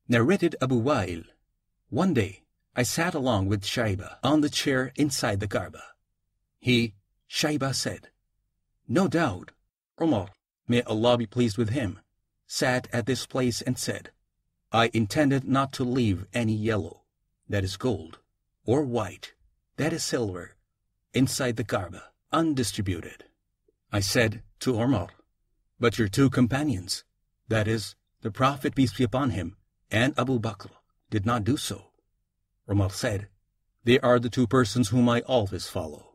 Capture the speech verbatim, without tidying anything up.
Narrated Abu Wa'il. One day, I sat along with Shaiba on the chair inside the Kaaba. He, Shaiba, said, "No doubt, Umar, may Allah be pleased with him, sat at this place and said, I intended not to leave any yellow, that is gold, or white, that is silver, inside the Kaaba, undistributed." I said to Umar, "But your two companions, that is, the Prophet, peace be upon him, and Abu Bakr, did not do so." Umar said, "They are the two persons whom I always follow."